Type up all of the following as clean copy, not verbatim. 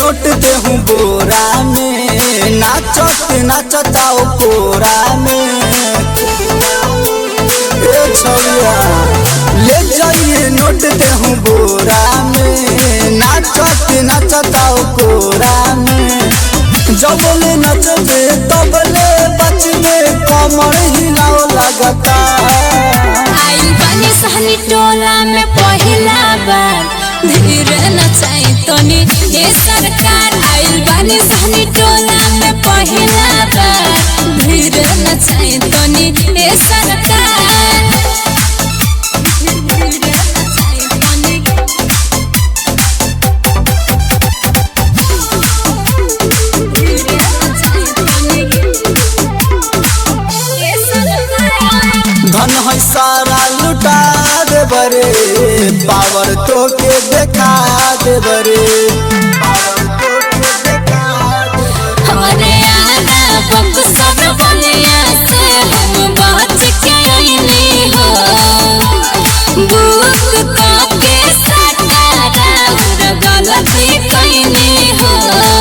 Note देहूं बोरा में, नाचत नाचताओ कोरा में। ए छौया ले जाइए नोट देहूं बोरा में, नाचत नाचताओ कोरा में। जबले नचबे तबले बचबे कमर हिलाओ लगता। आइल बानी सहनी टोला में पहिला बार, धीरे नचाई तनी ये सरकार। आइल बानी सहनी टोला में पहिला बार, धीरे नचाई तनी ये सरकार। धन है सारा लुटा दे बरे, पावर तो के देखा दे बरे। हमारे आना बक्सर बलिया से हम बच के आईनी हो, बुक के सटारा गलती कईनी हो।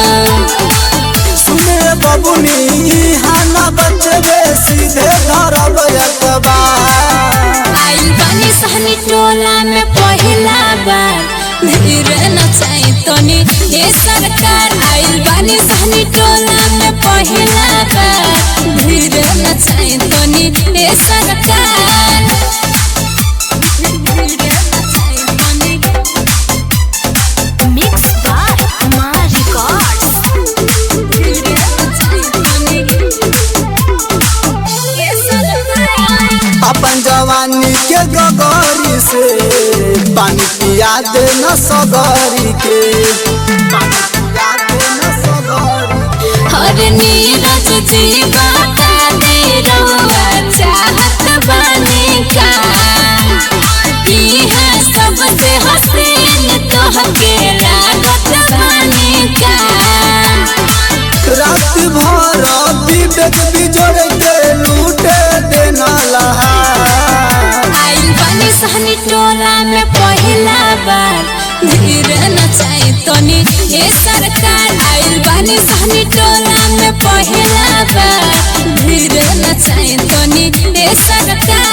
सुने बबुनी हाना बचबे सीधे धरब अखबार। आइल बानी सहनी टोला में पहिला बार, धीरे नचाई तनी ये सरकार। आइल बानी सहनी टोला में पहिला बार, धीरे नचाई तनी ये सरकार। Mix by Kumar records. अपन जवानी के गगरी से पानी पिया दे न सगरी के। हर नीरज जी बता दे रउआ चाहत बानी का, इहा सबसे हसीन तोहके लागत बानी का। रात भर विवेक बिजोड़ के लूटे देना लहा। आइल बानी सहनी टोला में पहिला बार, धीरे नचाई तनी ये सरकार। आइल बानी सहनी टोला में पहिला बार, धीरे नचाई तनी ये सरकार।